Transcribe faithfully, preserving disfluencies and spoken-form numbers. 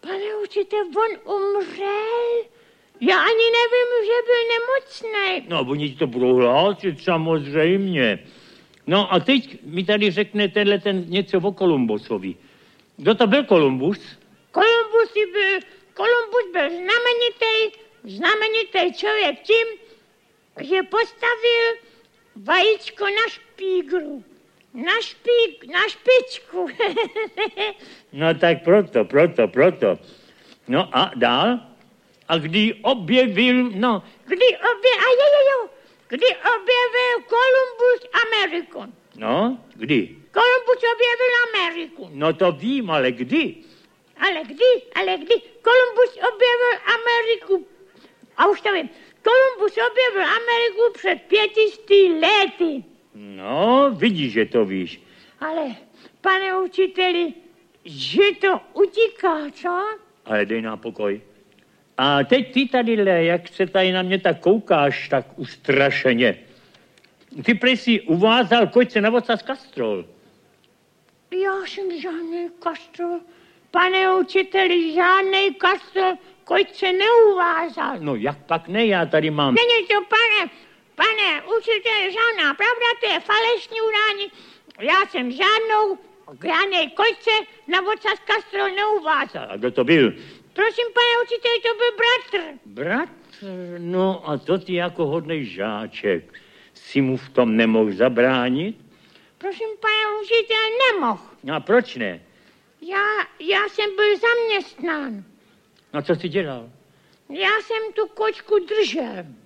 Pane učitel, on umřel? Já ani nevím, že byl nemocný. No, oni to budou hlásit, samozřejmě. No a teď mi tady řekne tenhle ten něco o Kolumbusovi. Kdo to byl Kolumbus? Kolumbus byl, Kolumbus byl znamenitý, znamenitý člověk tím, že postavil vajíčko na špígru. Na špík, na špičku. No tak proto, proto, proto. No a dál? A kdy objevil, no... Kdy objevil, a jo, jo, jo, kdy objevil Kolumbus Ameriku. No, kdy? Kolumbus objevil Ameriku. No to vím, ale kdy? Ale kdy, ale kdy? Kolumbus objevil Ameriku. A už to vím. Kolumbus objevil Ameriku před pětisty lety. No, vidíš, že to víš. Ale, pane učiteli, že to utíká, co? Ale dej nám pokoj. A teď ty tadyhle, jak se tady na mě tak koukáš, tak ustrašeně. Ty prej si uvázal kojce na voca z kastrol. Já jsem žádný kastrol. Pane učiteli, žádný kastrol kojce neuvázal. No jak pak ne, já tady mám... Není to, pane, pane učiteli, žádná pravda, to je falešní udání. Já jsem žádnou, žádnej kojce na voca z kastrol neuvázal. A kdo to byl? Prosím, pane učiteli, to byl bratr. Bratr? No a to ty jako hodnej žáček. Si mu v tom nemohl zabránit? Prosím, pane učiteli, nemohl. No a proč ne? Já, já jsem byl zaměstnán. No co jsi dělal? Já jsem tu kočku držel.